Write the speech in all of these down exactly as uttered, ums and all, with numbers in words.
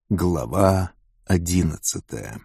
Глава одиннадцатая.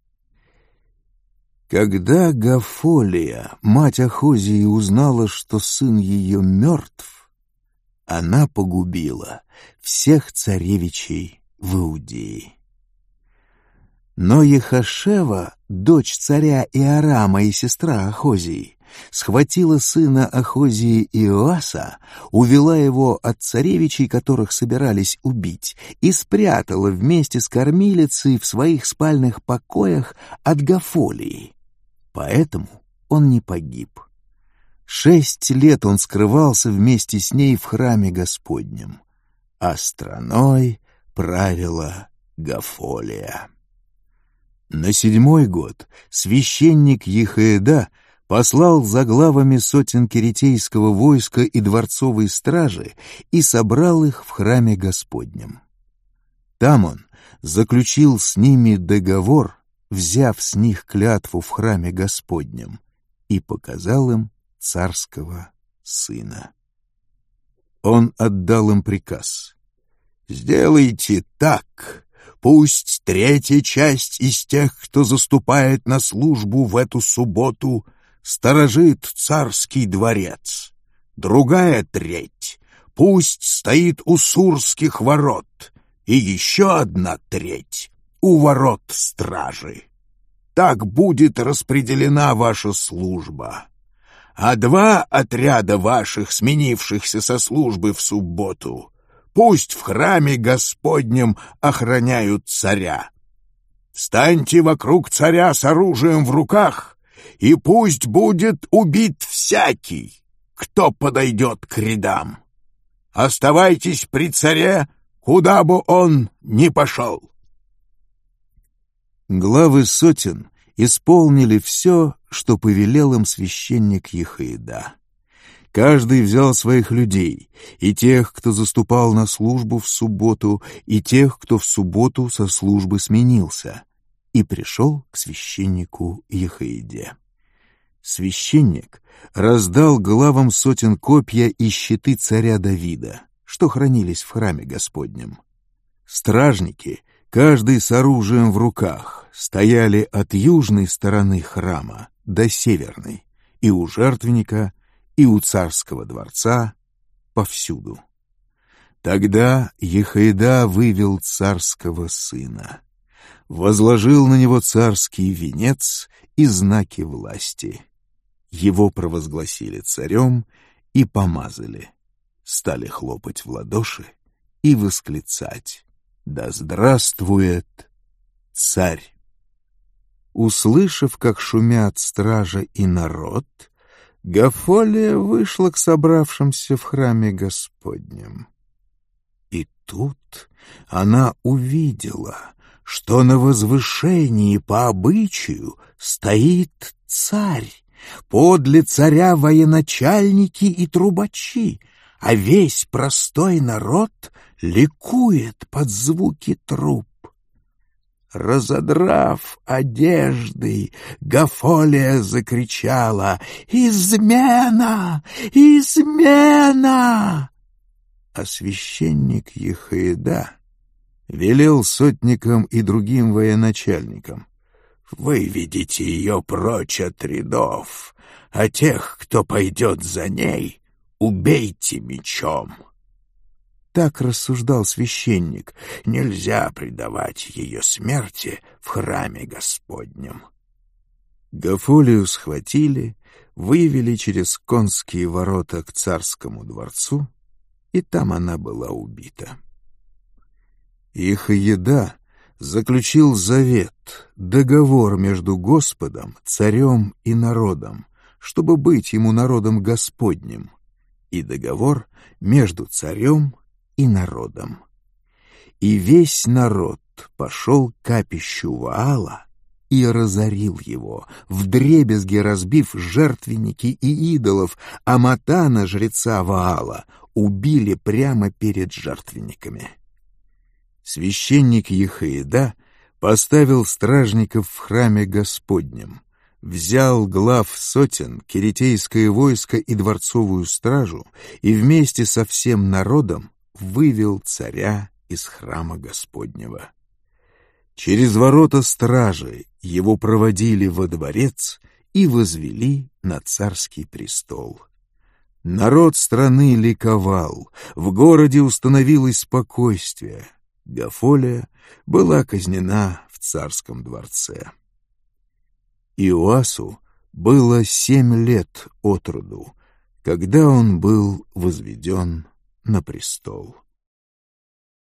Когда Гафолия, мать Ахозии, узнала, что сын ее мертв, она погубила всех царевичей в Иудее. Но Ехашева, дочь царя Иорама и сестра Ахозии, схватила сына Ахозии Иоаса, увела его от царевичей, которых собирались убить, и спрятала вместе с кормилицей в своих спальных покоях от Гафолии. Поэтому он не погиб. Шесть лет он скрывался вместе с ней в храме Господнем, а страной правила Гафолия. На седьмой год священник Ехояда послал за главами сотен киритейского войска и дворцовой стражи и собрал их в храме Господнем. Там он заключил с ними договор, взяв с них клятву в храме Господнем, и показал им царского сына. Он отдал им приказ: «Сделайте так, пусть третья часть из тех, кто заступает на службу в эту субботу, сторожит царский дворец, другая треть пусть стоит у Сурских ворот, и еще одна треть у ворот стражи. Так будет распределена ваша служба. А два отряда ваших, сменившихся со службы в субботу, пусть в храме Господнем охраняют царя. Встаньте вокруг царя с оружием в руках, и пусть будет убит всякий, кто подойдет к рядам. Оставайтесь при царе, куда бы он ни пошел». Главы сотен исполнили все, что повелел им священник Ехояда. Каждый взял своих людей, и тех, кто заступал на службу в субботу, и тех, кто в субботу со службы сменился, и пришел к священнику Ехояде. Священник раздал главам сотен копья и щиты царя Давида, что хранились в храме Господнем. Стражники, каждый с оружием в руках, стояли от южной стороны храма до северной, и у жертвенника, и у царского дворца, повсюду. Тогда Ехояда вывел царского сына, возложил на него царский венец и знаки власти. Его провозгласили царем и помазали, стали хлопать в ладоши и восклицать: «Да здравствует царь!» Услышав, как шумят стража и народ, Гафолия вышла к собравшимся в храме Господнем. И тут она увидела, что на возвышении по обычаю стоит царь, подле царя военачальники и трубачи, а весь простой народ ликует под звуки труб. Разодрав одежды, Гафолия закричала: «Измена! Измена!» А священник Ехояда велел сотникам и другим военачальникам: «Выведите ее прочь от рядов, а тех, кто пойдет за ней, убейте мечом». Так рассуждал священник: нельзя предавать ее смерти в храме Господнем. Гафолию схватили, вывели через конские ворота к царскому дворцу, и там она была убита. Ехояда заключил завет, договор между Господом, царем и народом, чтобы быть ему народом Господним, и договор между царем и народом. И весь народ пошел к капищу Ваала и разорил его, вдребезги разбив жертвенники и идолов, а Матана, жреца Ваала, убили прямо перед жертвенниками. Священник Ехояда поставил стражников в храме Господнем, взял глав сотен, киритейское войско и дворцовую стражу, и вместе со всем народом вывел царя из храма Господнего. Через ворота стражи его проводили во дворец и возвели на царский престол. Народ страны ликовал, в городе установилось спокойствие. Гафолия была казнена в царском дворце. Иоасу было семь лет от роду, когда он был возведен на престол.